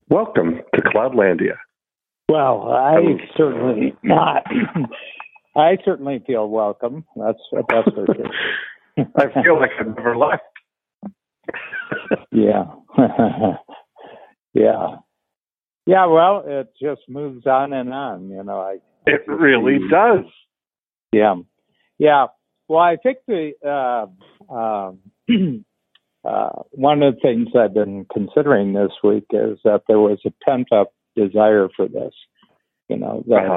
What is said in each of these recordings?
Welcome to Cloudlandia. Well, certainly not. I certainly feel welcome. That's for sure. I feel like I've never left. Yeah. Yeah. Yeah, well, it just moves on and on, It really does. Yeah. Yeah. Well, I think one of the things I've been considering this week is that there was a pent-up desire for this, and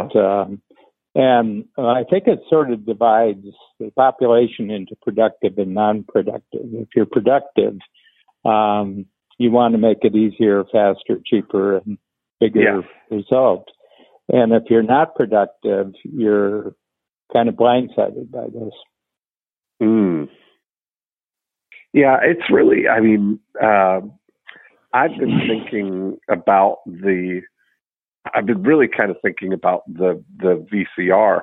I think it sort of divides the population into productive and non-productive. If you're productive, you want to make it easier, faster, cheaper, and bigger results. And if you're not productive, you're kind of blindsided by this. Yeah, it's really, I've been thinking about I've been really kind of thinking about the VCR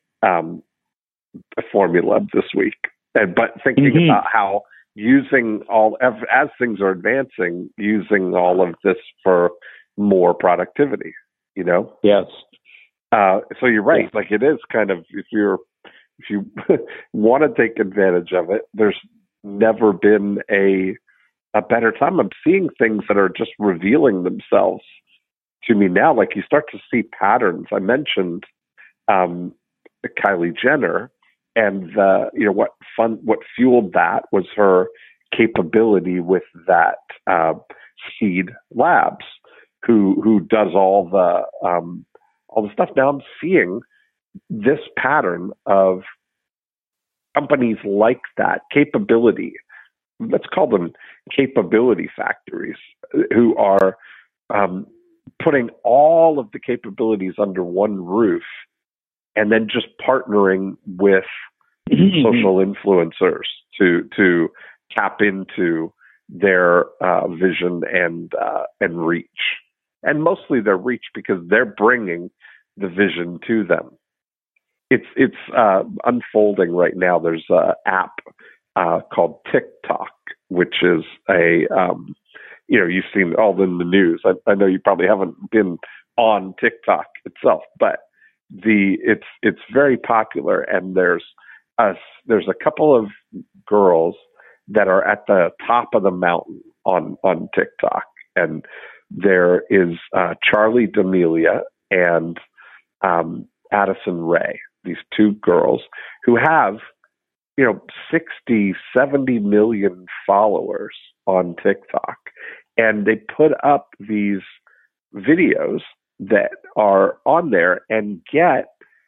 formula this week, but thinking about how using as things are advancing, using all of this for more productivity, Yes. So you're right. Yeah. Like it is kind of, if you want to take advantage of it, there's never been a better time. I'm seeing things that are just revealing themselves to me now. Like you start to see patterns. I mentioned Kylie Jenner, and what fueled that was her capability with that Seed Labs, who does all the stuff. Now I'm seeing this pattern of companies like that, capability, let's call them capability factories, who are putting all of the capabilities under one roof and then just partnering with social influencers to tap into their vision and reach. And mostly their reach, because they're bringing the vision to them. It's unfolding right now. There's an app called TikTok, which is you've seen all in the news. I know you probably haven't been on TikTok itself, but it's very popular. And there's a couple of girls that are at the top of the mountain on TikTok, and there is Charlie D'Amelio and Addison Rae. These two girls who have, 60, 70 million followers on TikTok. And they put up these videos that are on there and get,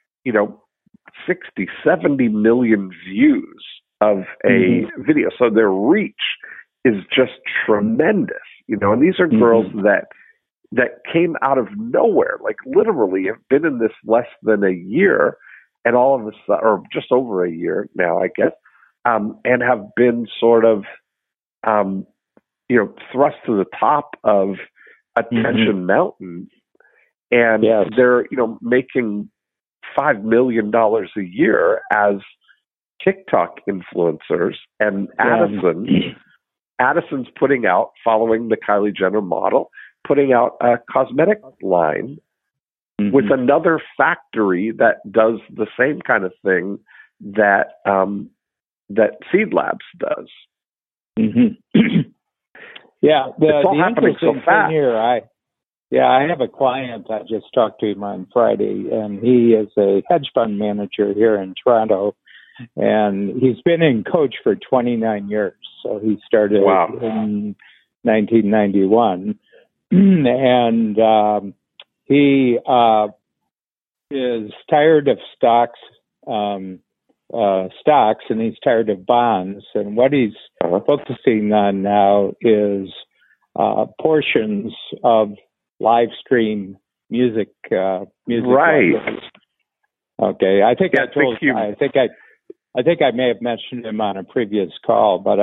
60, 70 million views of a video. So their reach is just tremendous, and these are girls that came out of nowhere, like literally have been in this less than a year, and all of a sudden, or just over a year now, I guess, and have been sort of, thrust to the top of Attention Mountain, and they're, making $5 million a year as TikTok influencers. And Addison's putting out, following the Kylie Jenner model, putting out a cosmetic line with another factory that does the same kind of thing that Seed Labs does. Yeah, it's all happening so fast. Here, I have a client I just talked to him on Friday, and he is a hedge fund manager here in Toronto, and he's been in coach for 29 years. So he started in 1991. And he is tired of stocks, and he's tired of bonds. And what he's focusing on now is portions of live stream music. Right. Okay. I think I think I may have mentioned him on a previous call, but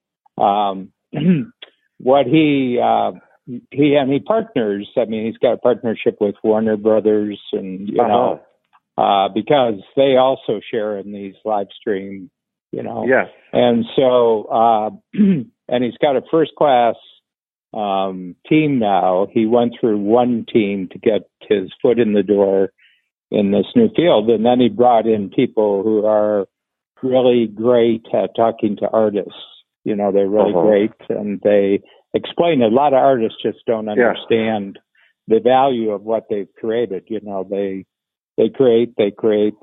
what he partners. I mean, he's got a partnership with Warner Brothers, and because they also share in these live stream, and so and he's got a first class team now. He went through one team to get his foot in the door in this new field, and then he brought in people who are really great at talking to artists. You know, they're really great, and they explain it. A lot of artists just don't understand the value of what they've created. You know, they create, but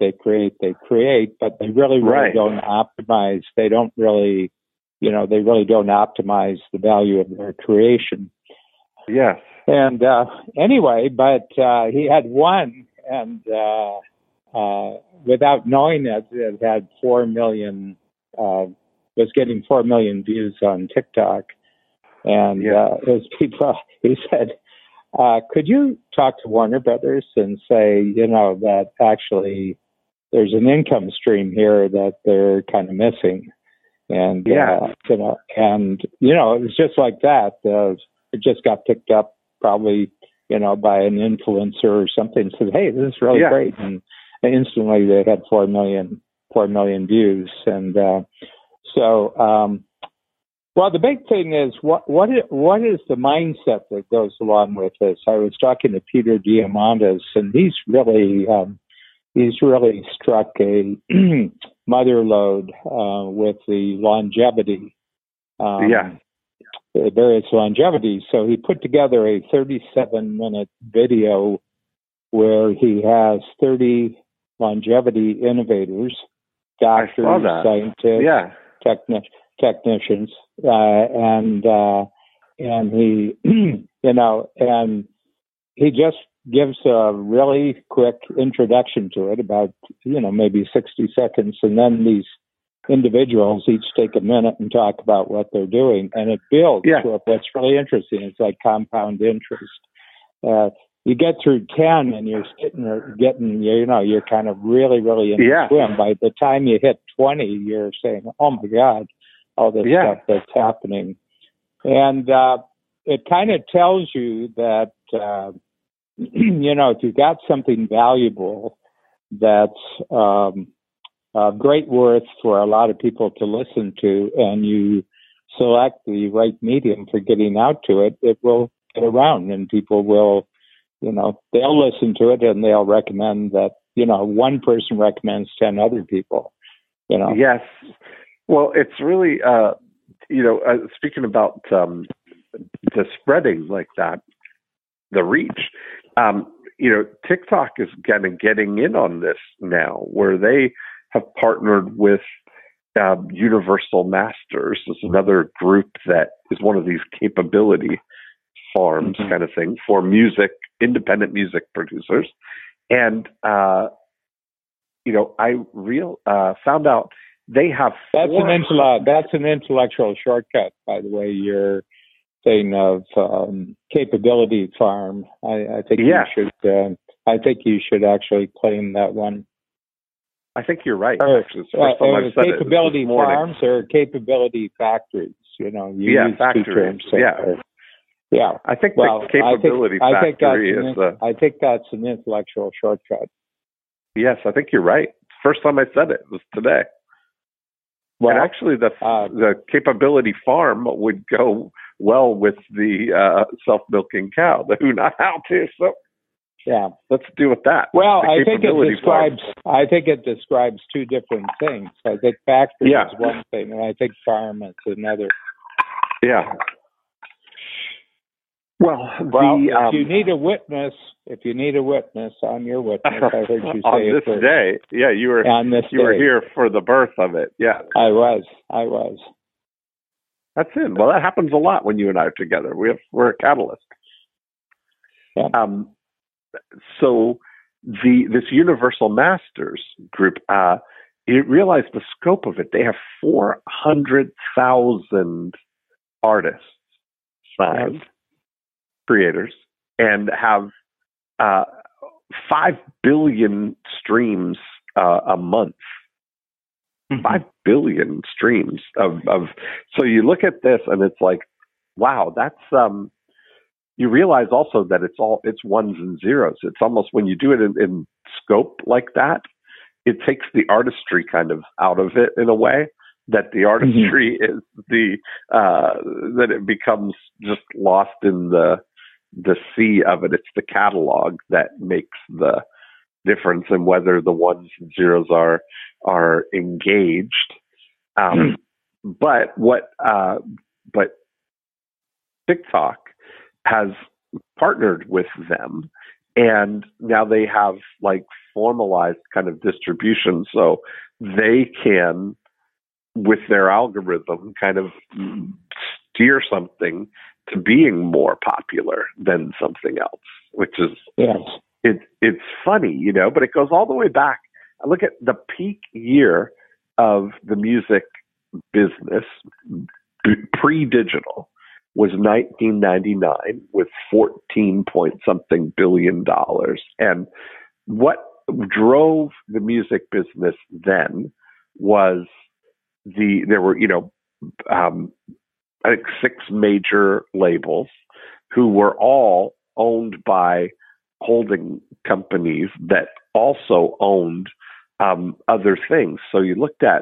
they really don't optimize. They don't really, they really don't optimize the value of their creation. Yes. And anyway, but he had one, and without knowing it had 4 million, was getting 4 million views on TikTok. And his people, he said, could you talk to Warner Brothers and say, that actually there's an income stream here that they're kind of missing. And, it was just like that. It just got picked up probably, by an influencer or something, said, hey, this is really great. And instantly they had 4 million views. And well, the big thing is what is the mindset that goes along with this? I was talking to Peter Diamandis, and he's really struck a mother lode with the longevity, the various longevities. So he put together a 37-minute video where he has 30 longevity innovators, doctors, scientists, technicians, and he, and he just gives a really quick introduction to it, about, maybe 60 seconds. And then these individuals each take a minute and talk about what they're doing. And it builds to what's really interesting. It's like compound interest. You get through 10 and you're getting, you're kind of really, really in the swim. By the time you hit 20, you're saying, oh my God, all this stuff that's happening. And it kind of tells you that, if you've got something valuable that's great worth for a lot of people to listen to, and you select the right medium for getting out to it, it will get around, and people will, they'll listen to it, and they'll recommend that, one person recommends 10 other people, Yes. Well, it's really, speaking about the spreading like that, the reach, TikTok is kind of getting in on this now, where they have partnered with Universal Masters. Is another group that is one of these capability farms kind of thing for independent music producers. And, I found out they have that's an intellectual shortcut, by the way. You're saying of capability farm. I think you should actually claim that one. I think you're right. Capability farms or capability factories. Factories. I think the capability factory is. I think that's an intellectual shortcut. Yes, I think you're right. First time I said it was today. Well, and actually, the capability farm would go well with the self-milking cow, the who not how to. So, let's do with that. Well, I think it describes two different things. I think factory is one thing, and I think farm is another. Yeah. Well, if you need a witness, I'm your witness. I heard you say on this day. Yeah, you were here for the birth of it. Yeah, I was. That's it. Well, that happens a lot when you and I are together. We're a catalyst. Yeah. So this Universal Masters group, you realize the scope of it. They have 400,000 artists signed. Creators, and have 5 billion streams a month. 5 billion streams of. So you look at this, and it's like, wow, that's. You realize also that it's ones and zeros. It's almost, when you do it in scope like that, it takes the artistry kind of out of it in a way, that the artistry is that it becomes just lost in the sea of it. It's the catalog that makes the difference in whether the ones and zeros are engaged. But TikTok has partnered with them, and now they have like formalized kind of distribution, so they can, with their algorithm, kind of steer something to being more popular than something else, which is it's funny, but it goes all the way back. I look at the peak year of the music business pre-digital was 1999 with 14 point something $billion. And what drove the music business then was there were, I think 6 major labels who were all owned by holding companies that also owned other things. So you looked at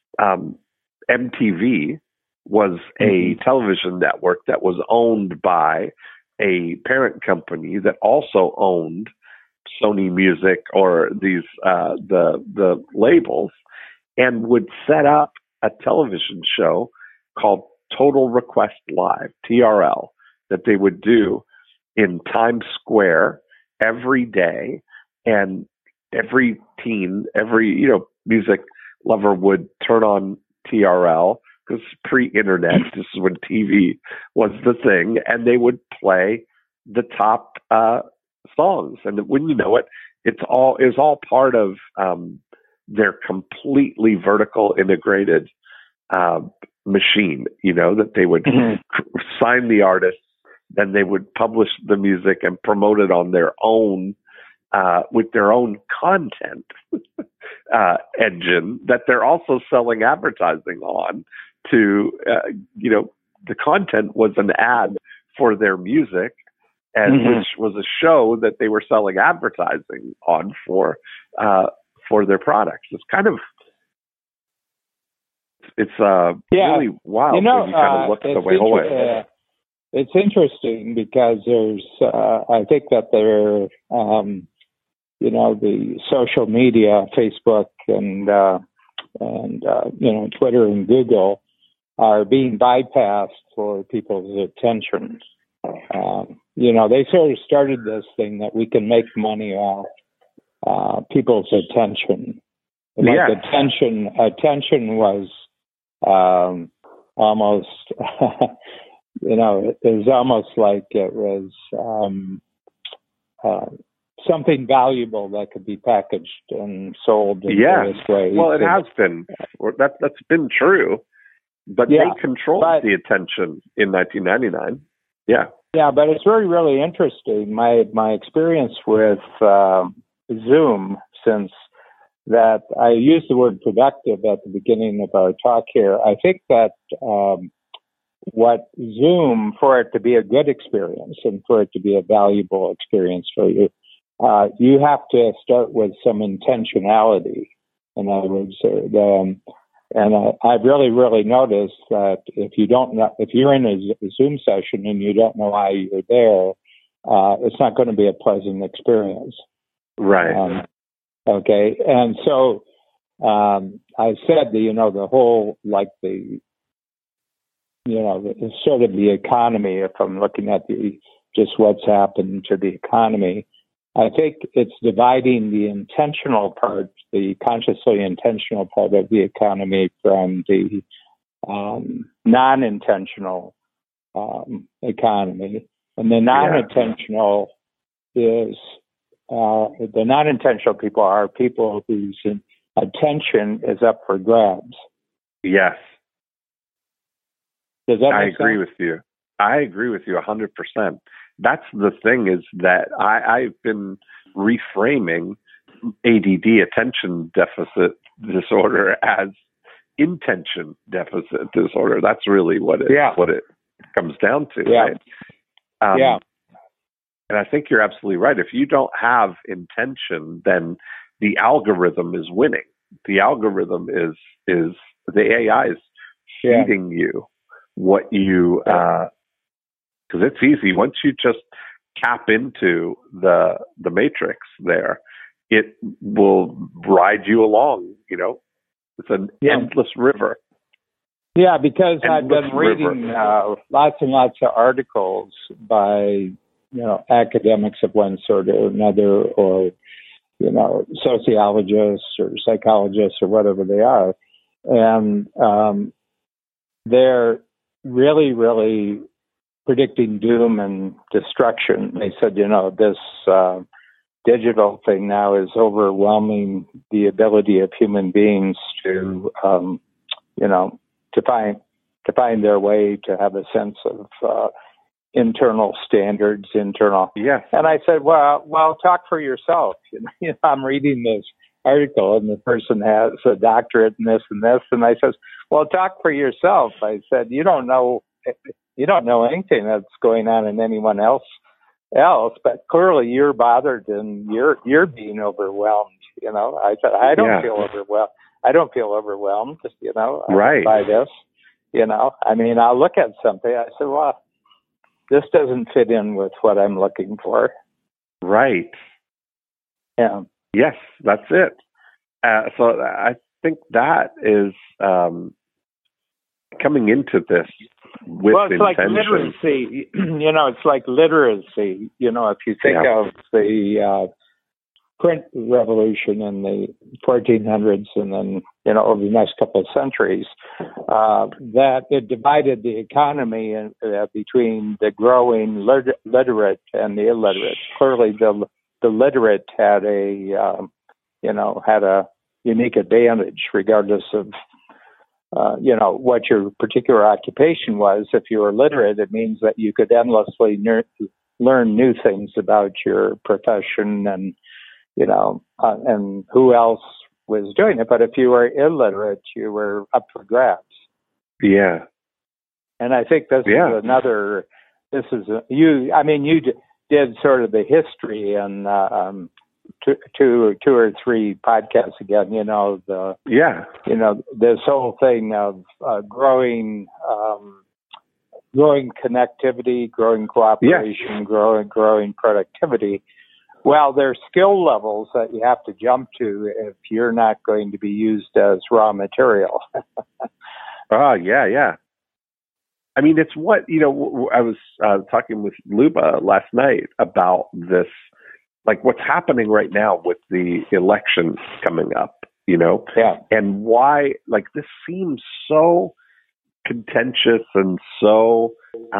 MTV was a television network that was owned by a parent company that also owned Sony Music or these the labels, and would set up a television show called Total Request Live, TRL, that they would do in Times Square every day, and every teen, every music lover would turn on TRL, because pre-internet, this is when TV was the thing, and they would play the top songs. And when you know it, it's all part of their completely vertical integrated machine. That they would sign the artists, then they would publish the music and promote it on their own with their own content engine that they're also selling advertising on. To the content was an ad for their music, and which was a show that they were selling advertising on for their products. It's kind of really wild when you kind of look the way away. It's interesting because there's I think that there the social media, Facebook and Twitter and Google are being bypassed for people's attention. They sort of started this thing that we can make money off people's attention. Attention was almost, it was almost like it was something valuable that could be packaged and sold in various ways. Well, it has been. That's been true. But they controlled the attention in 1999. Yeah. Yeah, but it's really, really interesting. My experience with Zoom, since that I used the word productive at the beginning of our talk here, I think that what Zoom, for it to be a good experience and for it to be a valuable experience for you, you have to start with some intentionality. In other words, I've really, really noticed that if you're in a Zoom session and you don't know why you're there, it's not going to be a pleasant experience. Right. Okay. And so I said the whole, like the sort of the economy, if I'm looking at just what's happened to the economy, I think it's dividing the intentional part, the consciously intentional part of the economy from the non-intentional economy. And the non-intentional is the non-intentional people are people whose attention is up for grabs. Yes. Does that I make agree sense? with you. I agree with you 100%. That's the thing, is that I've been reframing ADD, attention deficit disorder, as intention deficit disorder. That's really what it comes down to. Yeah. Right? And I think you're absolutely right. If you don't have intention, then the algorithm is winning. The algorithm is The AI is feeding you what you, because it's easy. Once you just tap into the matrix there, it will ride you along, It's an endless river. Yeah, because I've been reading lots and lots of articles by, academics of one sort or another, or, sociologists or psychologists or whatever they are. And they're really, really predicting doom and destruction. They said, this digital thing now is overwhelming the ability of human beings to, to find their way, to have a sense of internal standards, Yes. And I said, well, talk for yourself. I'm reading this article, and the person has a doctorate in this and this, and I says, well, talk for yourself. I said, you don't know anything that's going on in anyone else, but clearly you're bothered and you're being overwhelmed. I said, I don't feel overwhelmed. I don't feel overwhelmed, right. by this. I'll look at something. I said, well, this doesn't fit in with what I'm looking for. Right. Yeah. Yes, that's it. So I think that is coming into this with it's intention. Like literacy. It's like literacy. If you think of the print revolution in the 1400s and then, over the next couple of centuries, that it divided the economy between the growing literate and the illiterate. Clearly, the literate had a unique advantage, regardless of, what your particular occupation was. If you were literate, it means that you could endlessly learn new things about your profession and, and who else was doing it. But if you were illiterate, you were up for grabs. Yeah. And I think this is another, you did sort of the history and two or three podcasts again, this whole thing of growing connectivity, growing cooperation, growing productivity. Well, there's skill levels that you have to jump to if you're not going to be used as raw material. Yeah. It's what, I was talking with Luba last night about this, like what's happening right now with the elections coming up, and why, like, this seems so contentious and so,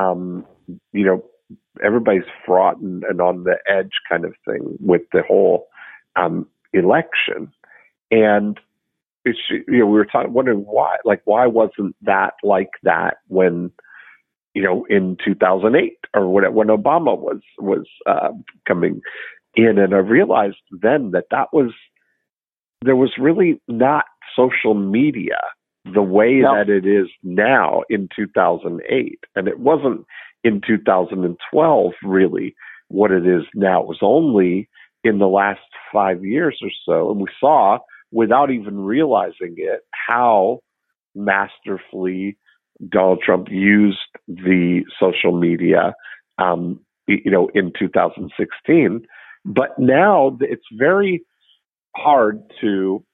everybody's fraught and on the edge kind of thing with the whole election. And it's, we were wondering why wasn't that like that when, in 2008 or when Obama was coming in. And I realized then that there was really not social media the way that it is now in 2008. And it wasn't in 2012 really what it is now. It was only in the last 5 years or so. And we saw, without even realizing it, how masterfully Donald Trump used the social media, in 2016. But now it's very hard to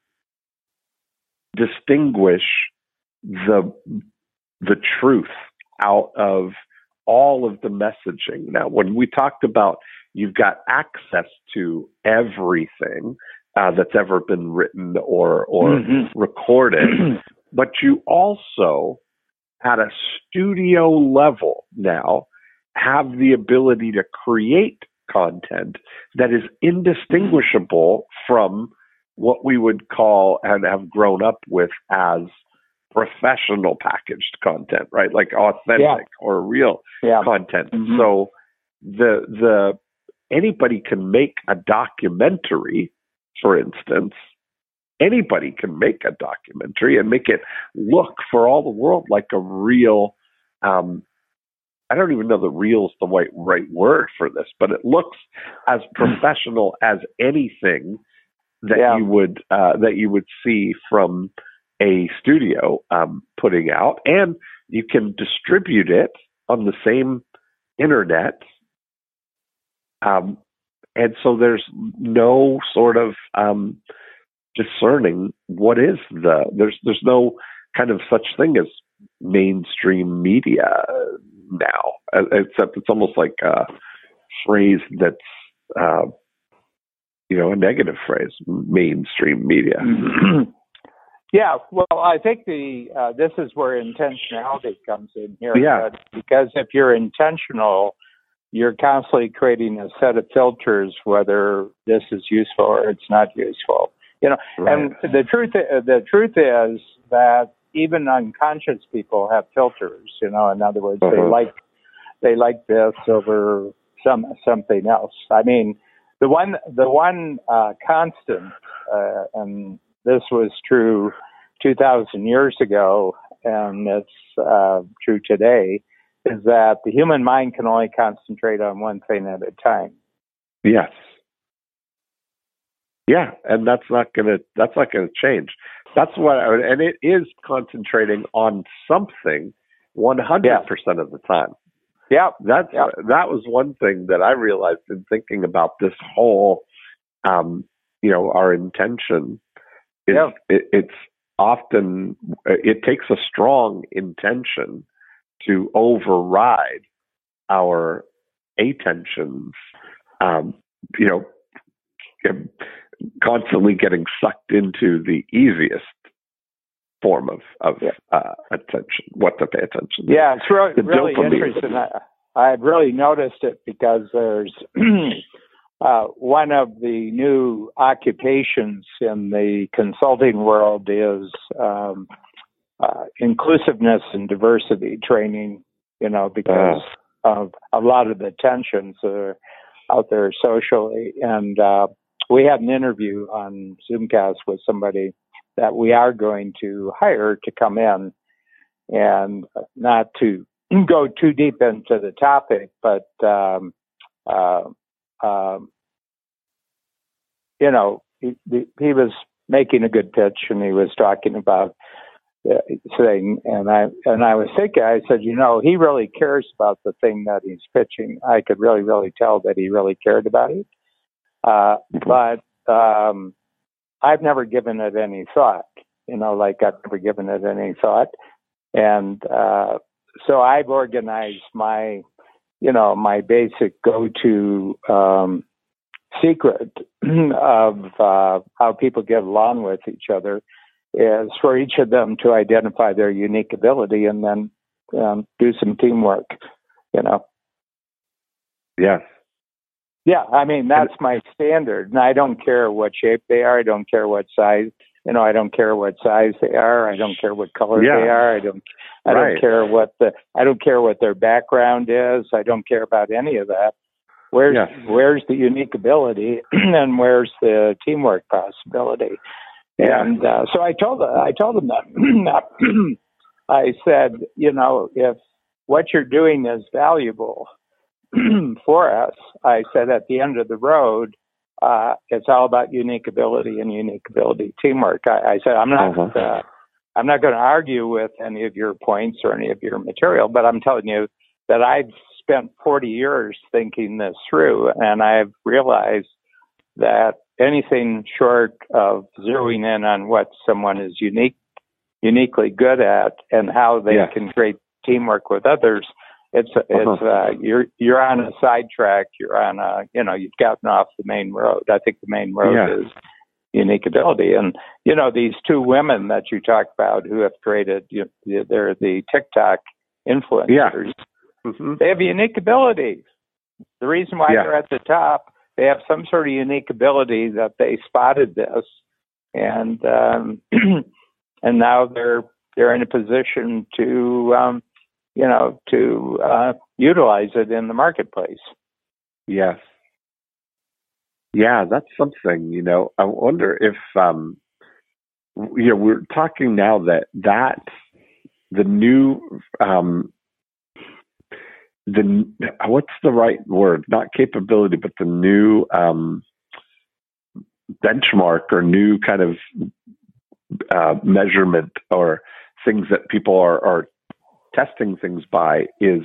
distinguish the truth out of all of the messaging. Now, when we talked about you've got access to everything that's ever been written or recorded, but you also, at a studio level now, have the ability to create content that is indistinguishable from what we would call and have grown up with as professional packaged content, right? Like authentic or real content. Mm-hmm. So the anybody can make a documentary, for instance. Anybody can make a documentary and make it look for all the world like a real, I don't even know that real is the right word for this, but it looks as professional as anything that you would see from a studio putting out, and you can distribute it on the same internet. And so there's no sort of discerning what is there's no kind of such thing as mainstream media now, except it's almost like a phrase that's a negative phrase, mainstream media. Yeah, well, I think this is where intentionality comes in here. Yeah. Because if you're intentional, you're constantly creating a set of filters whether this is useful or it's not useful. Right. And the truth is that even unconscious people have filters. In other words, they like this over something else. I mean, the one constant, and this was true 2,000 years ago, and it's true today, is that the human mind can only concentrate on one thing at a time. Yes. Yeah, and that's not gonna change. That's and it is concentrating on something 100% of the time. Yeah, that was one thing that I realized in thinking about this whole, our intention. It's often it takes a strong intention to override our attentions. Constantly getting sucked into the easiest form of attention, what to pay attention to. Yeah, it's really interesting. I've really noticed it because there's one of the new occupations in the consulting world is inclusiveness and diversity training, because of a lot of the tensions that are out there socially. And we had an interview on Zoomcast with somebody that we are going to hire to come in, and not to go too deep into the topic, but he was making a good pitch, and he was talking about saying, and I was thinking, I said, he really cares about the thing that he's pitching. I could really, really tell that he really cared about it. But I've never given it any thought, I've never given it any thought. And so I've organized my basic go-to secret of how people get along with each other is for each of them to identify their unique ability and then do some teamwork, Yes. Yeah, I mean, that's my standard. And I don't care what shape they are. I don't care what size. I don't care what size they are. I don't care what color they are. I don't care I don't care what their background is. I don't care about any of that. Where's the unique ability and where's the teamwork possibility? Yeah. And so I told them that. I said, if what you're doing is valuable for us, I said at the end of the road, it's all about unique ability and unique ability teamwork. I said I'm not going to argue with any of your points or any of your material, but I'm telling you that I've spent 40 years thinking this through, and I've realized that anything short of zeroing in on what someone is uniquely good at and how they can create teamwork with others, you're on a sidetrack. You're on you've gotten off the main road. I think the main road is unique ability. And these two women that you talk about who have created, they're the TikTok influencers. Yeah. Mm-hmm. They have unique abilities. The reason why they're at the top, they have some sort of unique ability that they spotted this, and and now they're in a position to utilize it in the marketplace. Yes. Yeah, that's something, I wonder if, we're talking now that the new, what's the right word? Not capability, but the new benchmark or new kind of measurement or things that people are testing things by is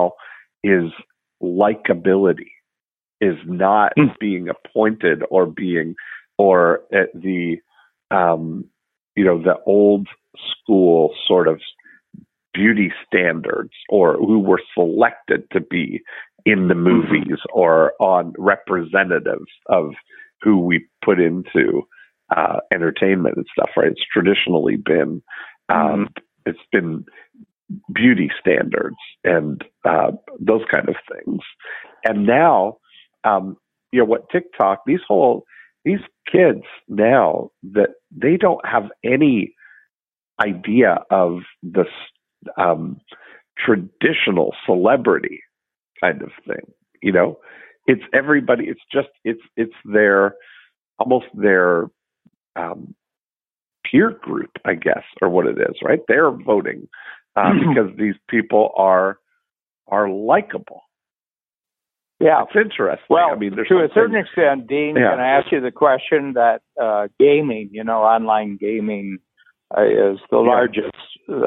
likability, is not being appointed or at the the old school sort of beauty standards, or who were selected to be in the movies or on representatives of who we put into entertainment and stuff, right? It's traditionally been it's been beauty standards and those kind of things. And now, what TikTok, these kids now, that they don't have any idea of the traditional celebrity kind of thing. It's everybody. It's their almost their peer group, I guess, or what it is, right? They're voting because these people are likable. Yeah, it's interesting. Well, I mean, to a certain extent, Dean, can I ask you the question that gaming, online gaming, is the largest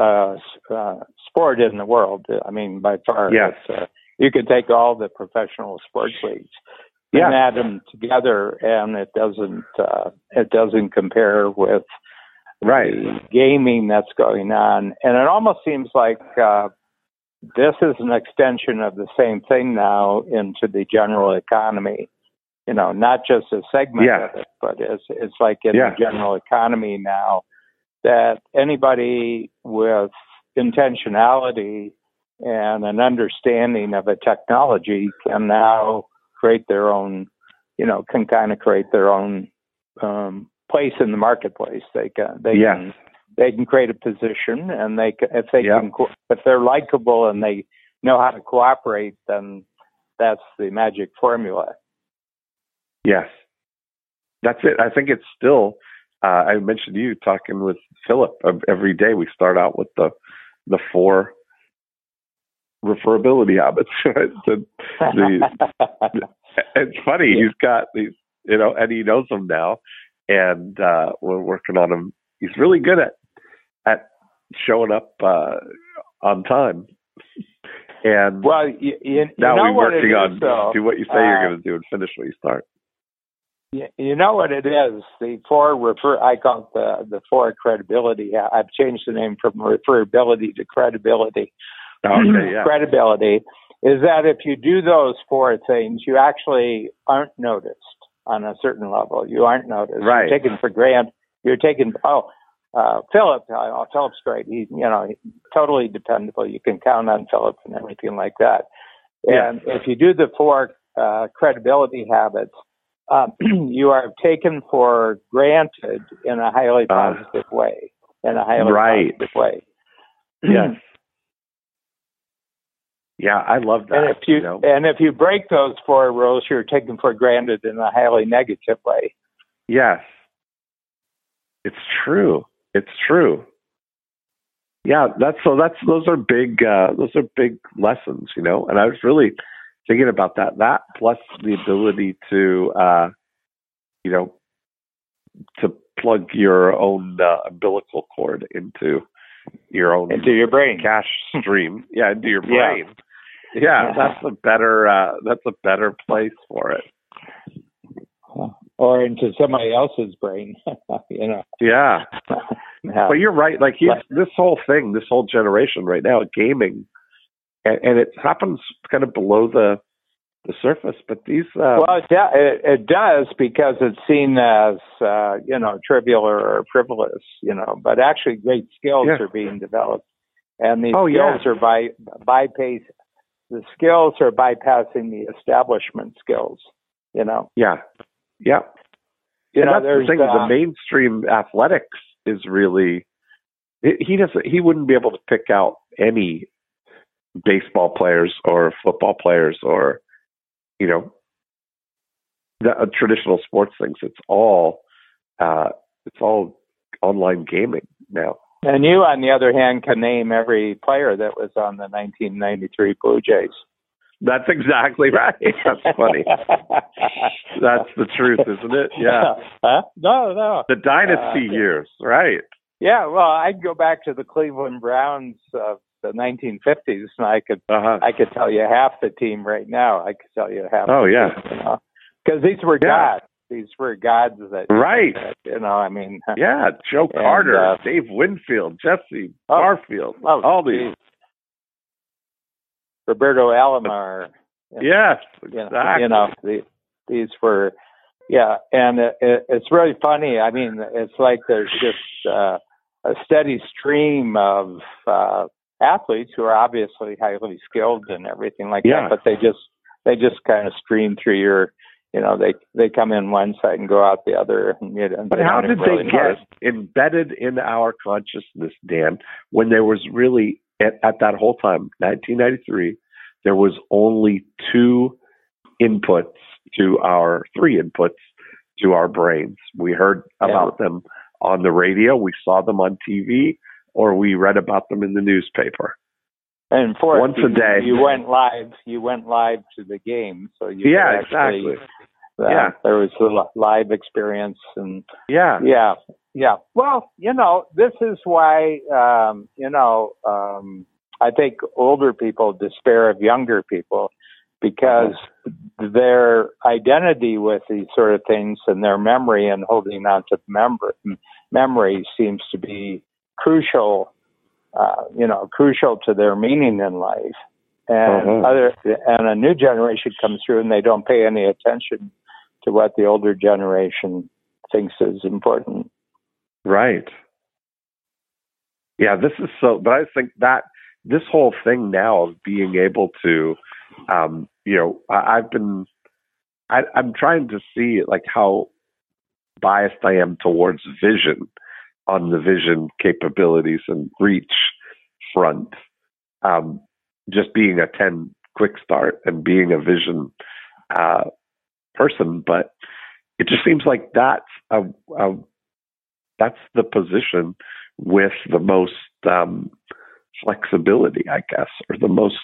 sport in the world? I mean, by far. Yes. You could take all the professional sports leagues and add them together, and it doesn't compare with the gaming that's going on. And it almost seems like this is an extension of the same thing now into the general economy. Not just a segment of it, but it's like in the general economy now, that anybody with intentionality and an understanding of a technology can now create their own, can kind of create their own place in the marketplace. They can create a position, and if they're likable and they know how to cooperate, then that's the magic formula. Yes, that's it. I think it's still. I mentioned you talking with Philip every day. We start out with the 4 referability habits. It's funny. He's got these, and he knows them now, and we're working on him. He's really good at showing up on time. And now we're working on do what you say you're going to do and finish what you start. You know what it is? The 4 I call it the 4 credibility. I've changed the name from referability to credibility. Okay, yeah. Credibility is that if you do those 4 things, you actually aren't noticed on a certain level. You aren't noticed. Right. You're taken for granted. Philip, Philip's great. He's totally dependable. You can count on Philip and everything like that. And if you do the 4 credibility habits, you are taken for granted in a highly positive way. Positive way. Yes. Yeah, I love that. And if you break those 4 rules, you're taken for granted in a highly negative way. Yes. It's true. Yeah, those are big lessons, and I was really thinking about that plus the ability to to plug your own umbilical cord into your brain cash stream, into your brain. Yeah, that's a better place for it. Or into somebody else's brain, Yeah. But you're right. Like this whole generation right now, gaming, and it happens kind of below the surface. But these it does, because it's seen as trivial or frivolous, But actually, great skills are being developed, and these skills are the skills are bypassing the establishment skills. Yeah. Yeah. That's the thing. The mainstream athletics is really he wouldn't be able to pick out any baseball players or football players or the traditional sports things. It's all online gaming now. And you, on the other hand, can name every player that was on the 1993 Blue Jays. That's exactly right. That's funny. That's the truth, isn't it? Yeah. No. The dynasty years, right? Yeah. Well, I'd go back to the Cleveland Browns of the 1950s, and I could tell you half the team right now. I could tell you half. Oh, yeah. Because these were gods. These were gods that. Right. I mean. Yeah. Joe Carter, Dave Winfield, Jesse Garfield, all these. Roberto Alomar. Yes, exactly. These were, and it's really funny. I mean, it's like there's just a steady stream of athletes who are obviously highly skilled and everything like that, but they just kind of stream through your, they come in one side and go out the other. But how did they get embedded in our consciousness, Dan, when there was really, at that whole time, 1993, there was only three inputs to our brains. We heard about them on the radio, we saw them on TV, or we read about them in the newspaper. And once a day, you went live. You went live to the game, so you exactly. There was a live experience, and yeah. Well, this is why I think older people despair of younger people, because their identity with these sort of things and their memory and holding on to memory seems to be crucial. Crucial to their meaning in life. And a new generation comes through and they don't pay any attention to what the older generation thinks is important. Right. Yeah, but I think that this whole thing now of being able to, I'm trying to see like how biased I am towards vision on the vision capabilities and reach front. Just being a 10 quick start and being a vision person, but it just seems like that's the position with the most flexibility, I guess, or the most.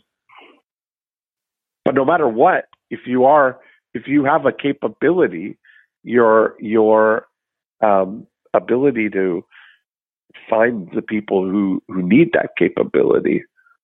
But no matter what, if you have a capability, your ability to find the people who need that capability,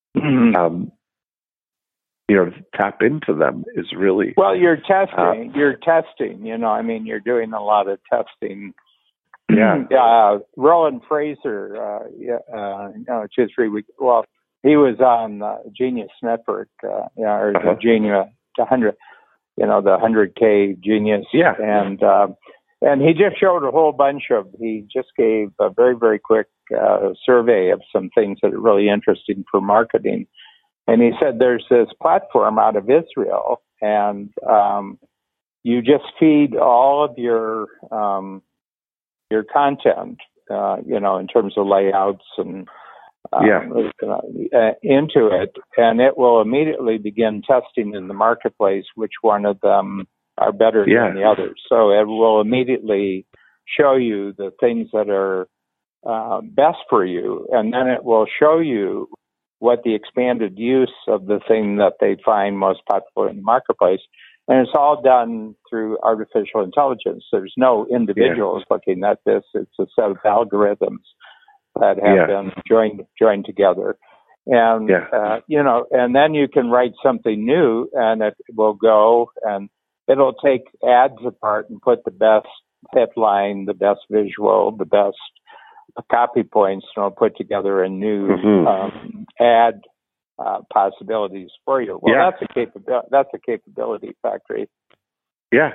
to tap into them is really you're testing. You're testing. You're doing a lot of testing. Yeah. Roland Fraser. 2 or 3 weeks. Well, he was on Genius Network. Or the Genius 100. The 100K Genius. Yeah. And he just showed a whole bunch of. He just gave a very, very quick survey of some things that are really interesting for marketing. And he said there's this platform out of Israel, and you just feed all of your content, in terms of layouts and into it, and it will immediately begin testing in the marketplace which one of them are better than the others. So it will immediately show you the things that are best for you, and then it will show you what the expanded use of the thing that they find most popular in the marketplace. And it's all done through artificial intelligence. There's no individuals looking at this. It's a set of algorithms that have been joined together. And, and then you can write something new, and it will go and it'll take ads apart and put the best headline, the best visual, the best copy points, and it'll put together a new ad possibilities for you. Well, that's a capability factory. Yes.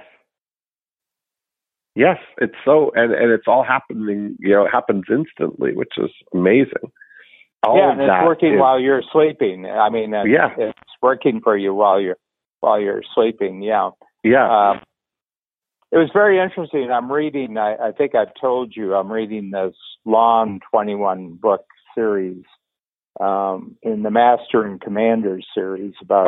Yes, it's so, and it's all happening. It happens instantly, which is amazing. And it's working while you're sleeping. I mean, it's working for you while you're sleeping. Yeah. Yeah. It was very interesting. I'm reading. I think I've told you. I'm reading this long 21 book series in the Master and Commander series about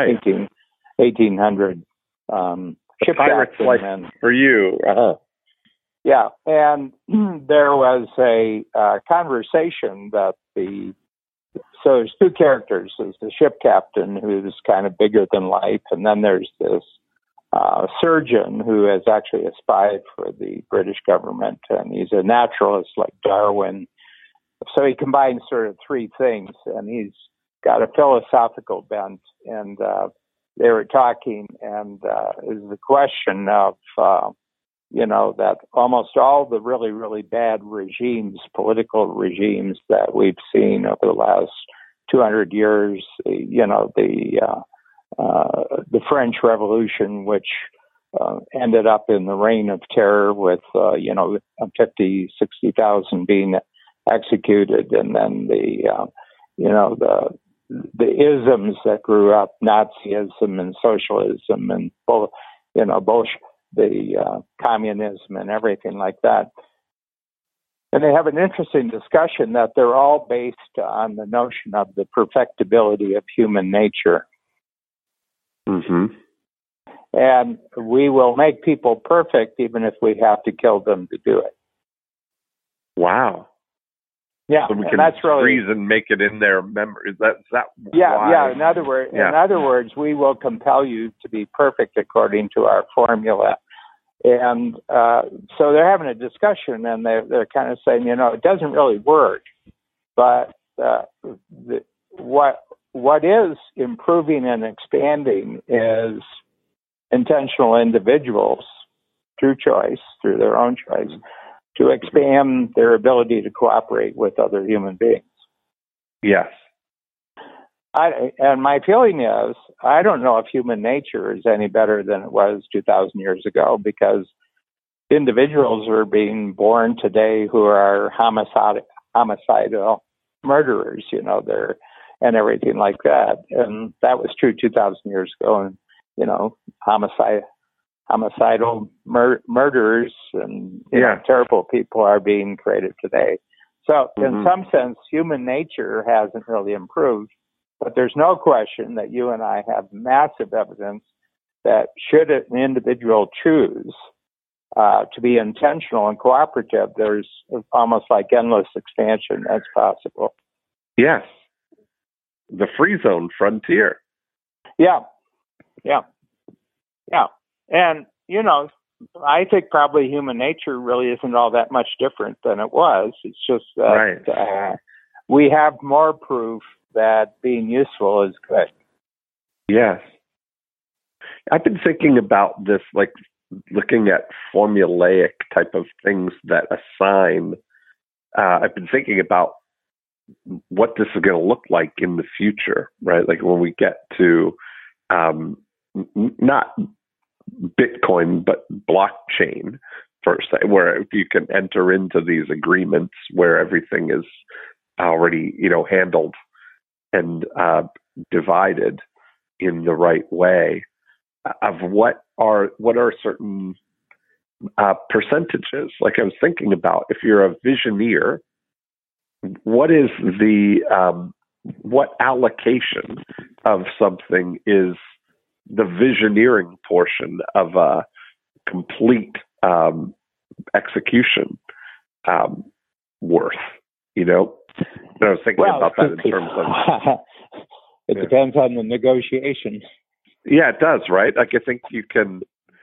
1800 ship pirate's life for you. Yeah, and there was a conversation that so there's 2 characters. There's the ship captain, who's kind of bigger than life, and then there's this surgeon who has actually a spy for the British government, and he's a naturalist like Darwin. So he combines sort of three things, and he's got a philosophical bent. And they were talking, and is the question of, that almost all the really, really bad regimes, political regimes that we've seen over the last 200 years, the French Revolution, which ended up in the Reign of Terror with, 60,000 being executed, and then the isms that grew up, Nazism and socialism and both, the communism and everything like that. And they have an interesting discussion that they're all based on the notion of the perfectibility of human nature. Mm-hmm. And we will make people perfect even if we have to kill them to do it. Wow. Yeah, so we can that's really, freeze and make it in their memory. Is that yeah, why? yeah. In other words, we will compel you to be perfect according to our formula. And so they're having a discussion, and they're kind of saying, it doesn't really work. But what is improving and expanding is intentional individuals through their own choice, to expand their ability to cooperate with other human beings. Yes. And my feeling is, I don't know if human nature is any better than it was 2,000 years ago, because individuals are being born today who are homicidal murderers, and everything like that. And that was true 2,000 years ago. And, homicidal murderers and terrible people are being created today. So in some sense, human nature hasn't really improved. But there's no question that you and I have massive evidence that should an individual choose to be intentional and cooperative, there's almost like endless expansion that's possible. Yes. The free zone frontier. Yeah. And, I think probably human nature really isn't all that much different than it was. It's just that we have more proof that being useful is good. Yes. I've been thinking about this, like looking at formulaic type of things that assign. I've been thinking about what this is going to look like in the future, right? Like when we get to not Bitcoin, but blockchain first, where you can enter into these agreements where everything is already, handled and divided in the right way, of what are certain percentages. Like I was thinking about, if you're a visioneer, what is the what allocation of something is the visioneering portion of a complete execution worth? And I was thinking about that in terms of it depends on the negotiation. Yeah, it does, right? Like I think you can.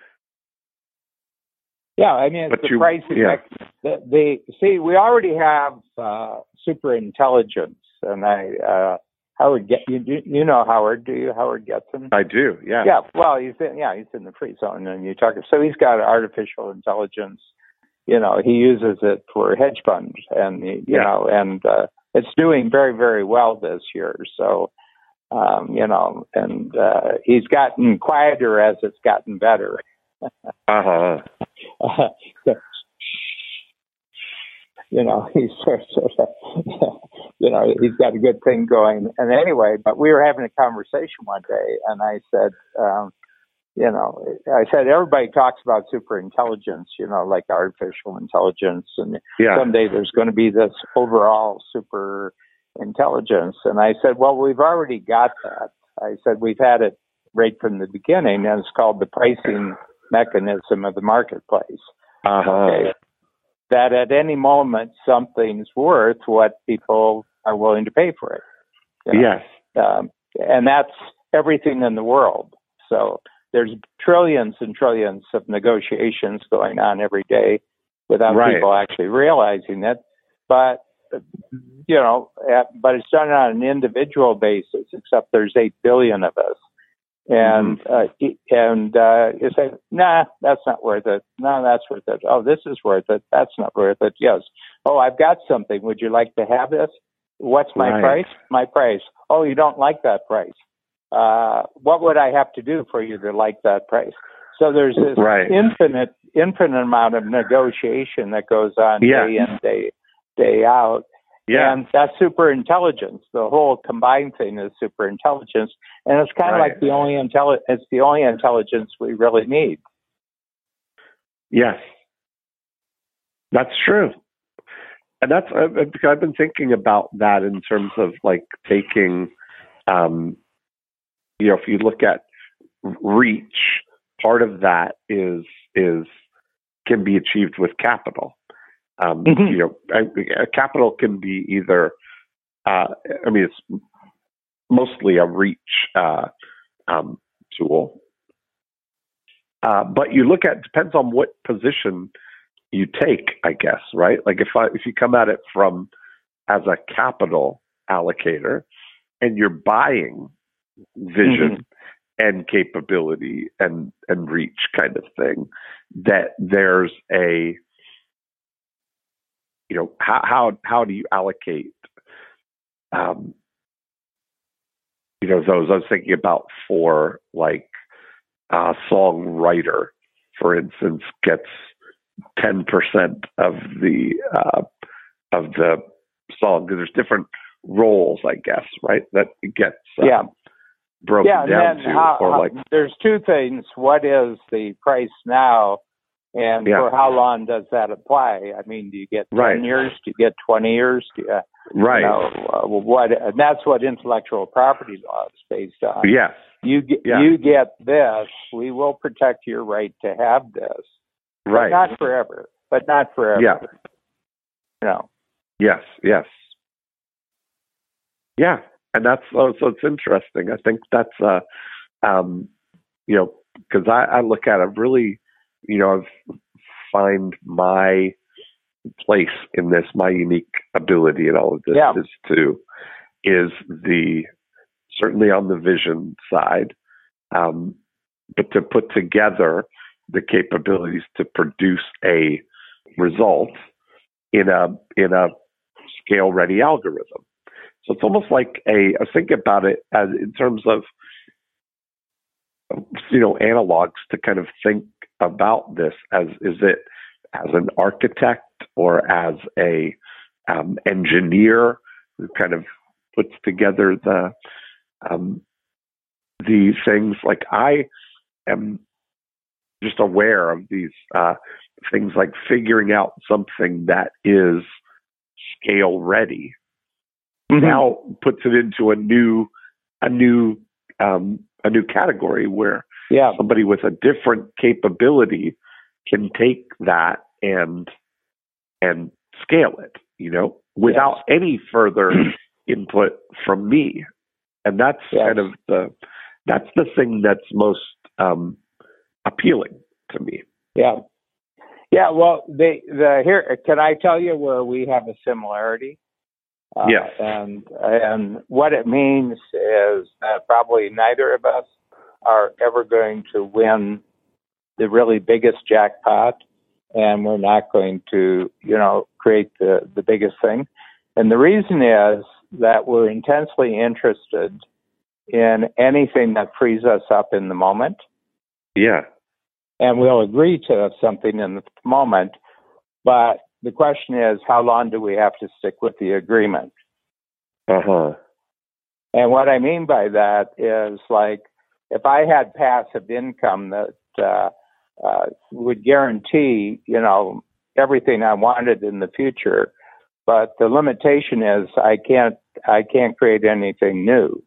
Yeah, I mean, it's the pricing. Yeah. See, we already have super intelligence, and Howard, you know Howard? Do you, Howard Getson? I do. Yeah. Yeah. Well, he's in the free zone, and you talk. So he's got artificial intelligence. He uses it for hedge funds, and and it's doing very, very well this year. So, he's gotten quieter as it's gotten better. He's he's got a good thing going. And anyway, but we were having a conversation one day, and I said, everybody talks about super intelligence, like artificial intelligence, and someday there's going to be this overall super intelligence. And I said, well, we've already got that. I said, we've had it right from the beginning, and it's called the pricing mechanism of the marketplace. Okay. That at any moment something's worth what people are willing to pay for it. Yes. And that's everything in the world. So there's trillions and trillions of negotiations going on every day without Right. people actually realizing it. But but it's done on an individual basis. Except there's 8 billion of us, and you say, nah, that's not worth it. No, that's worth it. Oh, this is worth it. That's not worth it. Yes. Oh, I've got something. Would you like to have this? What's my Right. price? My price. Oh, you don't like that price. What would I have to do for you to like that price? So there's this Right. infinite amount of negotiation that goes on Yeah. day in, day out. Yeah. And that's super intelligence. The whole combined thing is super intelligence. And it's kind of Right. like it's the only intelligence we really need. Yes. That's true. And that's, because I've been thinking about that in terms of like taking, if you look at reach, part of that is can be achieved with capital. Capital can be either, it's mostly a reach tool. But you look at, depends on what position you take, I guess, right? Like if you come at it from as a capital allocator and you're buying vision and capability and reach kind of thing, that there's a, how do you allocate, those? I was thinking about for like a songwriter, for instance, gets 10% of the song, because there's different roles, I guess, right? That it gets broken down to. There's two things. What is the price now, and for how long does that apply? I mean, do you get 10 years? Do you get 20 years? Right. What? And that's what intellectual property law is based on. Yes. You get this. We will protect your right to have this. Right. But not forever. Yeah. Yes. Yes. Yeah. And that's, so it's interesting. I think that's, because I look at it really, I find my place in this, my unique ability in all of this is certainly on the vision side, but to put together the capabilities to produce a result in a scale ready algorithm. So it's almost like I think about it as in terms of, analogs to kind of think about this as, is it as an architect or as a engineer who kind of puts together the things. Like I am just aware of these things, like figuring out something that is scale ready. Now puts it into a new category where somebody with a different capability can take that and scale it, without any further input from me. And that's kind of that's the thing that's most appealing to me. Yeah. Yeah. Well, here, can I tell you where we have a similarity? Yes. And what it means is that probably neither of us are ever going to win the really biggest jackpot, and we're not going to, create the biggest thing. And the reason is that we're intensely interested in anything that frees us up in the moment. Yeah. And we'll agree to something in the moment, but the question is, how long do we have to stick with the agreement? And what I mean by that is, like, if I had passive income that would guarantee, everything I wanted in the future, but the limitation is I can't create anything new.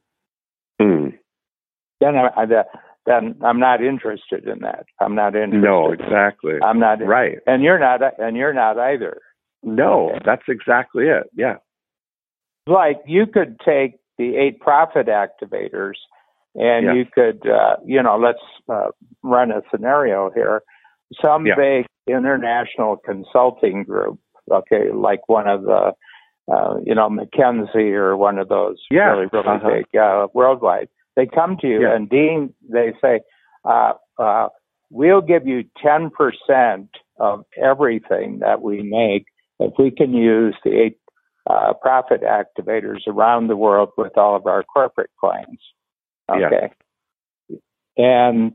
Then I'm not interested in that. I'm not interested. No, exactly. I'm not. Right. And you're not either. No, that's exactly it. Yeah. Like, you could take the 8 profit activators And Yeah. you could, let's run a scenario here. Some big international consulting group, okay, like one of the, McKinsey or one of those really big worldwide. They come to you and Dean, they say, we'll give you 10% of everything that we make if we can use the 8 profit activators around the world with all of our corporate clients. Okay. And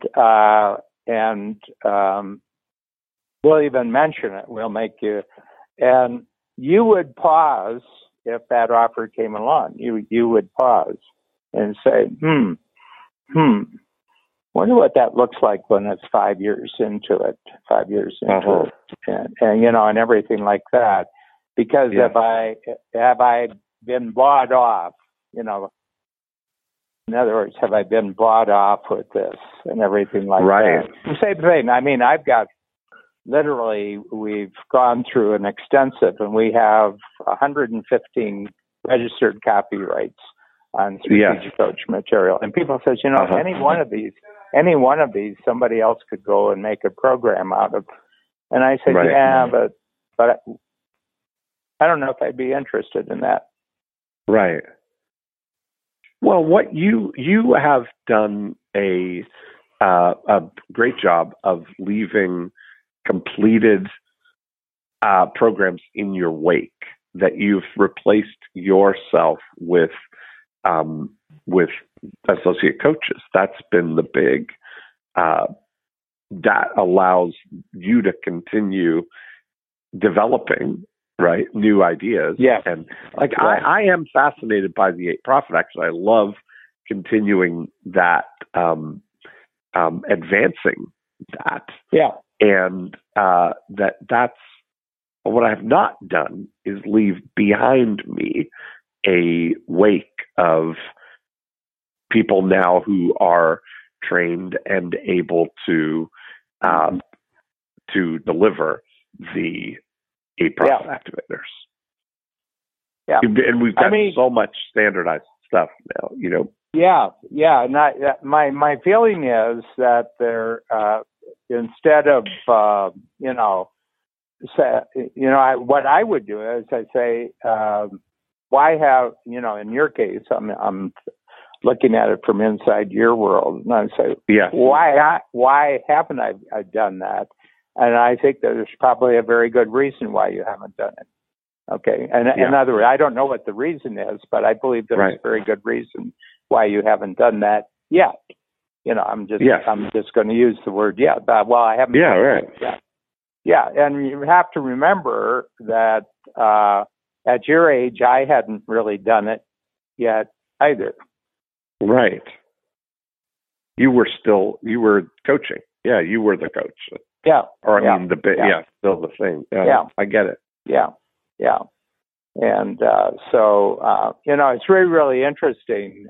we'll even mention it. We'll make you, and you would pause if that offer came along. You would pause and say, wonder what that looks like when it's 5 years into it, and everything like that. Because have I been bought off, in other words, have I been bought off with this and everything like that? The same thing. I mean, we've gone through an extensive, and we have 115 registered copyrights on Strategic Coach material. And people says, any one of these, somebody else could go and make a program out of. And I said, but I don't know if I'd be interested in that. Right. Well, what you have done a great job of leaving completed programs in your wake that you've replaced yourself with associate coaches. That's been the big that allows you to continue developing new ideas. And I am fascinated by the 8 Profit. Actually, I love continuing that, advancing that. And that's what I have not done is leave behind me a wake of people now who are trained and able to deliver the 8 Profit activators. And we've got so much standardized stuff now, And my feeling is that they're instead of what I would do is I say, why have in your case, I'm looking at it from inside your world, and I say, why haven't I done that? And I think there's probably a very good reason why you haven't done it. Okay. And in other words, I don't know what the reason is, but I believe there's a very good reason why you haven't done that yet. I'm just going to use the word yet. Well, I haven't. And you have to remember that at your age, I hadn't really done it yet either. Right. You were coaching. Yeah, you were the coach. Or still the same. I get it. And so it's really, really interesting.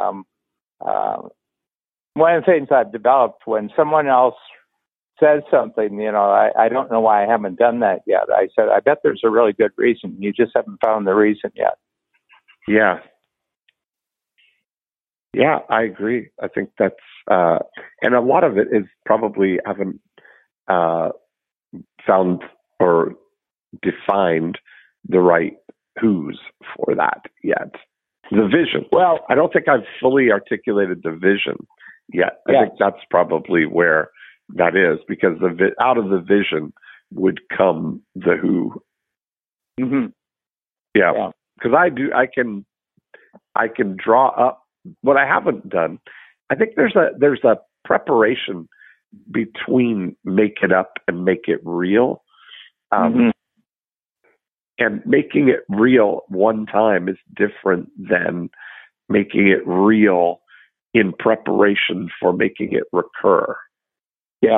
One of the things I've developed when someone else says something, I don't know why I haven't done that yet. I said, I bet there's a really good reason. You just haven't found the reason yet. Yeah, I agree. I think that's, and a lot of it is probably haven't found or defined the right who's for that yet. The vision. Well, I don't think I've fully articulated the vision yet. I think that's probably where that is, because out of the vision would come the who. Mm-hmm. Yeah, because I can draw up what I haven't done. I think there's a preparation between make it up and make it real. And making it real one time is different than making it real in preparation for making it recur. Yeah.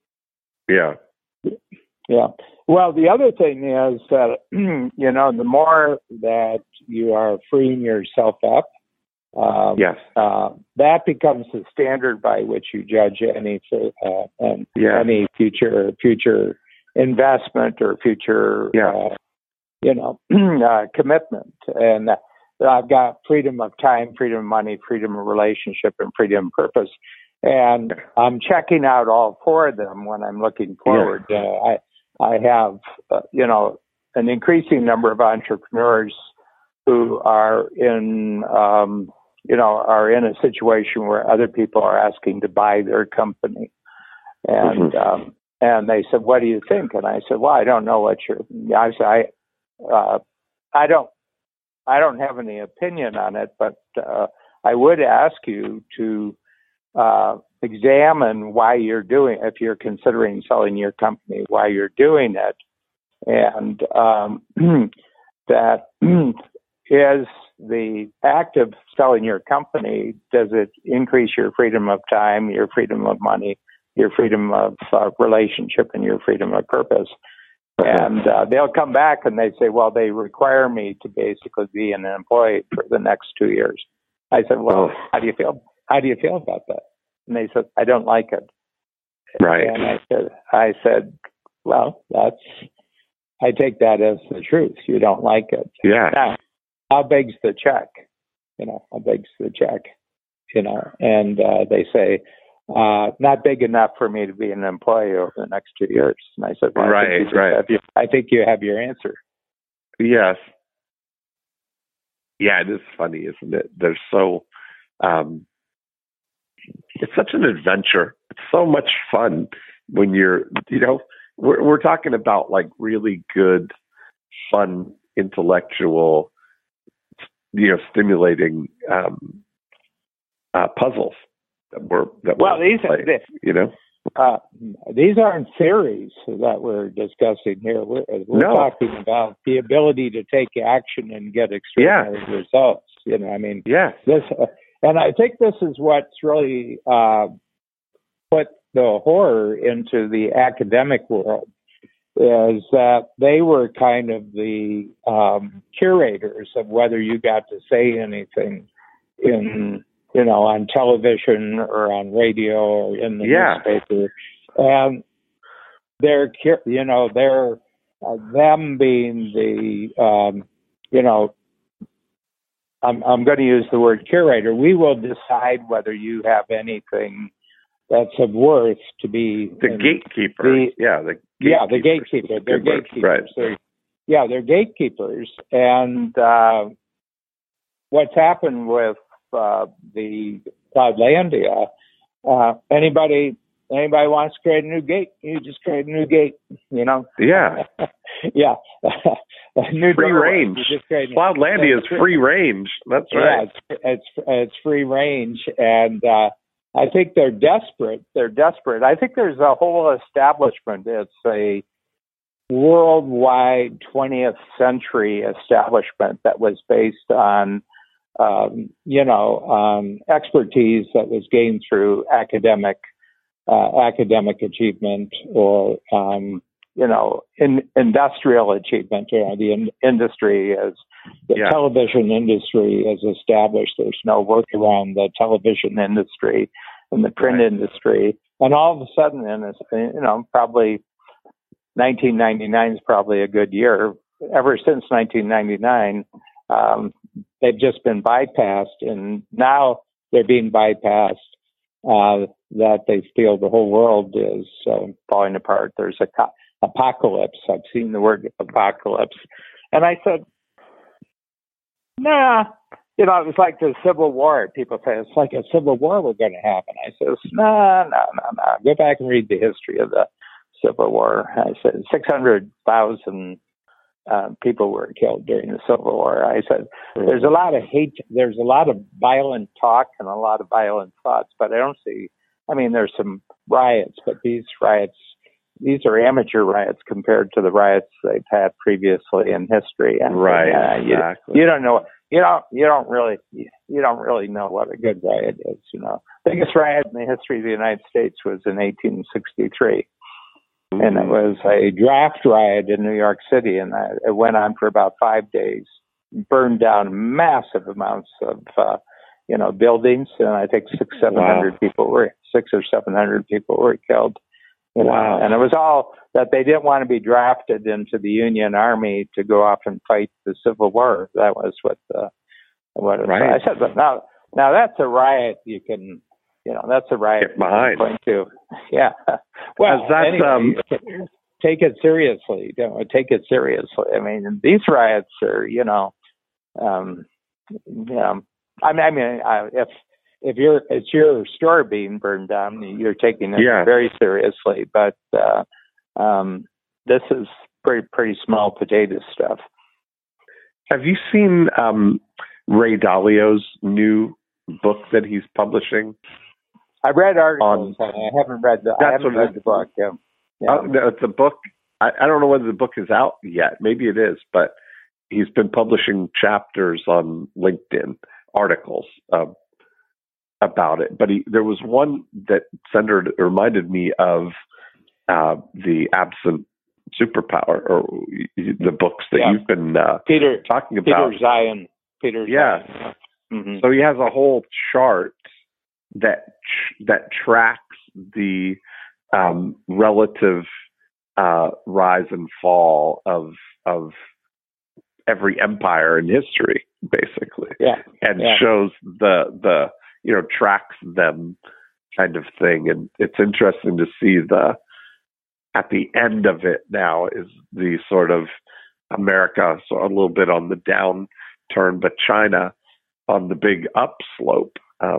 Well, the other thing is that, the more that you are freeing yourself up, that becomes the standard by which you judge any future investment or future, commitment. And I've got freedom of time, freedom of money, freedom of relationship, and freedom of purpose. And I'm checking out all four of them when I'm looking forward. Yeah. I have, an increasing number of entrepreneurs who are in, are in a situation where other people are asking to buy their company. And, and they said, what do you think? And I said, well, I don't know what I don't have any opinion on it, but I would ask you to examine why you're doing, if you're considering selling your company, why you're doing it, and that is the act of selling your company, does it increase your freedom of time, your freedom of money, your freedom of relationship, and your freedom of purpose? And they'll come back and they say, well, they require me to basically be an employee for the next 2 years. I said, well, how do you feel? How do you feel about that? And they said, I don't like it. Right. And I said, well, I take that as the truth. You don't like it. Yeah. Now, how big's the check? How big's the check? And they say, not big enough for me to be an employee over the next 2 years. And I said, well, I think you have your answer. Yes. Yeah, it is funny, isn't it? They're so, it's such an adventure. It's so much fun when you're, we're talking about like really good, fun, intellectual, stimulating puzzles these aren't theories that we're discussing here. We're talking about the ability to take action and get extraordinary results. This, and I think this is what's really put the horror into the academic world, is that they were kind of the curators of whether you got to say anything on television or on radio or in the newspaper. And they're them being the, I'm going to use the word curator. We will decide whether you have anything that's of worth to be the gatekeeper. The gatekeeper. They're gatekeepers. Right. They're gatekeepers. And what's happened with the Cloudlandia, anybody wants to create a new gate, you just create a new gate, Yeah. New free range. Cloudlandia is free range. That's right. Yeah, it's free range, and I think they're desperate. I think there's a whole establishment. It's a worldwide 20th century establishment that was based on expertise that was gained through academic achievement or, industrial achievement. The industry television industry is established. There's no work around the television industry and the print industry. And all of a sudden, probably 1999 is probably a good year. Ever since 1999, they've just been bypassed, and now they're being bypassed, that they feel the whole world is falling apart. There's a apocalypse. I've seen the word apocalypse. And I said, nah, it was like the Civil War. People say, it's like a Civil War we're going to have. And I said, no. Go back and read the history of the Civil War. I said, 600,000 people were killed during the Civil War. I said, there's a lot of hate, there's a lot of violent talk and a lot of violent thoughts, but there's some riots, but these are amateur riots compared to the riots they've had previously in history. And exactly. You don't know, you don't really know what a good riot is. The biggest riot in the history of the United States was in 1863. And it was a draft riot in New York City, and it went on for about 5 days, burned down massive amounts of, buildings, and I think 600 or 700 people were killed. Wow. And it was all that they didn't want to be drafted into the Union Army to go off and fight the Civil War. That was what I said, but now that's a riot you can, that's a riot get behind. Point to. Yeah. Well, that's, anyway, take it seriously. Take it seriously. I mean, these riots are, if it's your store being burned down, you're taking it very seriously. But this is pretty small potato stuff. Have you seen Ray Dalio's new book that he's publishing? I read articles. I haven't read the book. Yeah. It's a book. I don't know whether the book is out yet. Maybe it is, but he's been publishing chapters on LinkedIn, articles about it. But there was one that reminded me of the Absent Superpower, or the books that you've been talking about. Peter Zeihan. Mm-hmm. So he has a whole chart that tracks the relative rise and fall of every empire in history, basically. And shows the tracks them kind of thing. And it's interesting to see at the end of it now is the sort of America, so a little bit on the downturn, but China on the big upslope.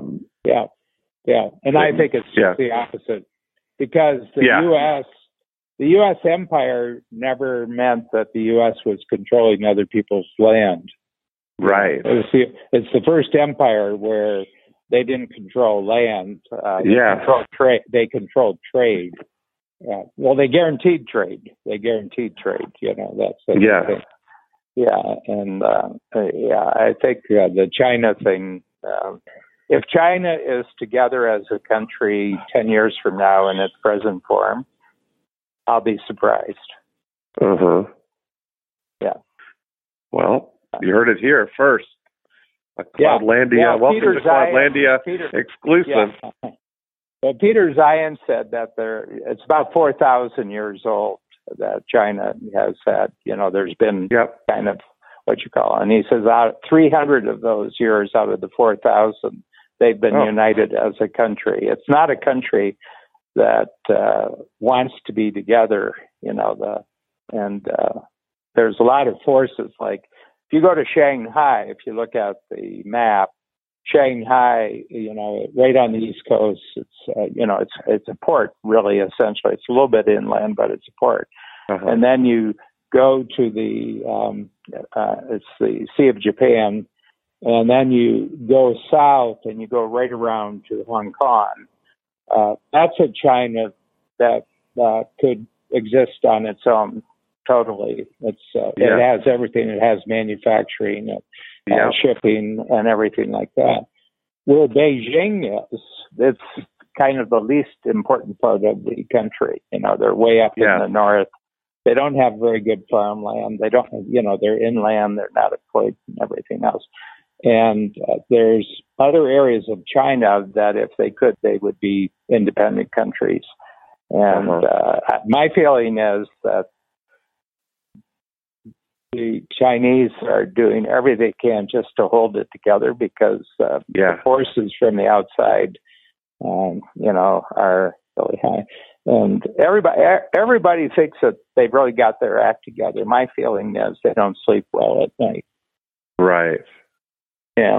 And I think it's just the opposite, because the U.S. empire never meant that the U.S. was controlling other people's land. Right. It's the first empire where they didn't control land. They controlled trade. Well, they guaranteed trade. That's the thing. And I think the China thing. If China is together as a country 10 years from now in its present form, I'll be surprised. Uh-huh. Yeah. Well, you heard it here first. Cloudlandia. Welcome to Cloudlandia exclusive. Yeah. But Peter Zeihan said that it's about 4,000 years old that China has had. There's been kind of what you call, and he says 300 of those years out of the 4,000, they've been united as a country. It's not a country that wants to be together, there's a lot of forces. Like if you go to Shanghai, if you look at the map, Shanghai, right on the East Coast, it's a port, really, essentially. It's a little bit inland, but it's a port. Uh-huh. And then you go to it's the Sea of Japan, and then you go south and you go right around to Hong Kong. That's a China that could exist on its own totally. It has everything. It has manufacturing, shipping, and everything like that. Where Beijing is, it's kind of the least important part of the country. They're way up in the north. They don't have very good farmland. They don't, they're inland. They're not afloat and everything else. And there's other areas of China that if they could, they would be independent countries. And my feeling is that the Chinese are doing everything they can just to hold it together, because the forces from the outside, are really high. And everybody thinks that they've really got their act together. My feeling is they don't sleep well at night. Right. Yeah.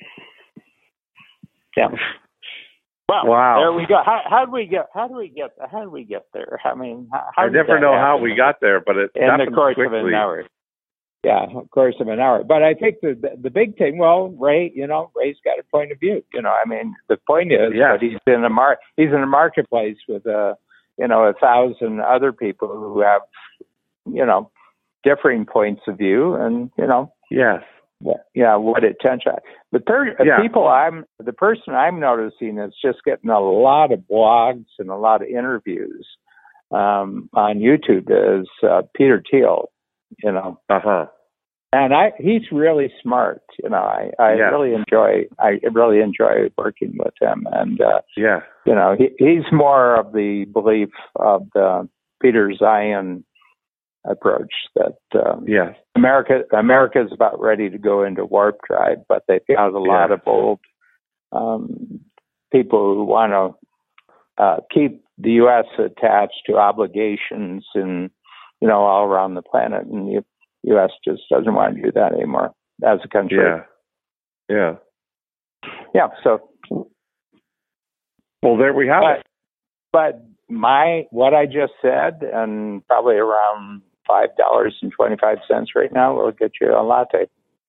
Well, wow. There we go. How do we get there? I mean, I never know how we got there, but it happens in the course quickly. of an hour. Yeah, of course of an hour. But I think the big thing, Ray, Ray's got a point of view. The point is that he's in a marketplace with 1,000 other people who have, differing points of view, and what attention. But the person I'm noticing is just getting a lot of blogs and a lot of interviews on YouTube is Peter Thiel. And he's really smart. I really enjoy working with him. And he's more of the belief of the Peter Zeihan approach that Yeah. America's about ready to go into warp drive, but they've got a lot of old people who want to keep the U.S. attached to obligations and all around the planet, and the U.S. just doesn't want to do that anymore as a country. Yeah. So, well, there we have it. But what I just said, and probably around $5.25 right now, will get you a latte.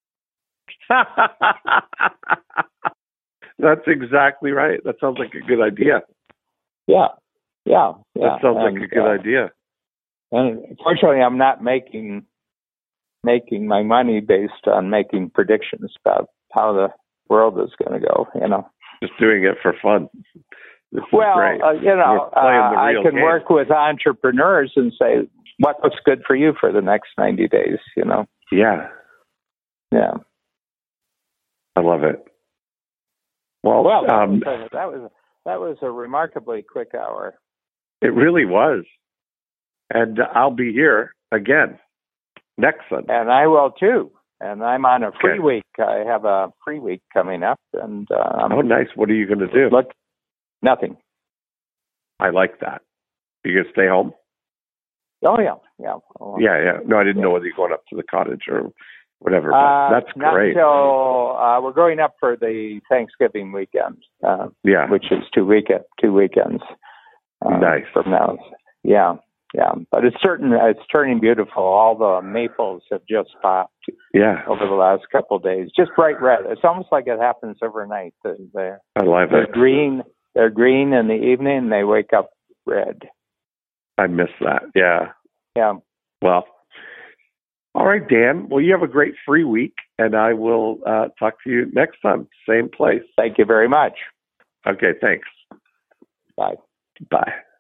That's exactly right. That sounds like a good idea. Yeah. That sounds like a good idea. And fortunately, I'm not making my money based on making predictions about how the world is going to go. Just doing it for fun. Well, I can work with entrepreneurs and say, what looks good for you for the next 90 days, Yeah. Yeah. I love it. Well, that was a remarkably quick hour. It really was. And I'll be here again next Sunday. And I will too. And I'm on a free week. I have a free week coming up. And oh, nice. What are you going to do? Nothing. I like that. You going to stay home? Oh, yeah. Yeah. No, I didn't know whether you're going up to the cottage or whatever. But that's great. So we're going up for the Thanksgiving weekend. Which is 2 weekends. Nice. From now. Yeah. But it's turning beautiful. All the maples have just popped. Yeah. Over the last couple of days, just bright red. It's almost like it happens overnight. I love it. They're green in the evening, and they wake up red. I miss that. Yeah. Yeah. Well, all right, Dan. Well, you have a great free week, and I will talk to you next time. Same place. Thank you very much. Okay, thanks. Bye. Bye.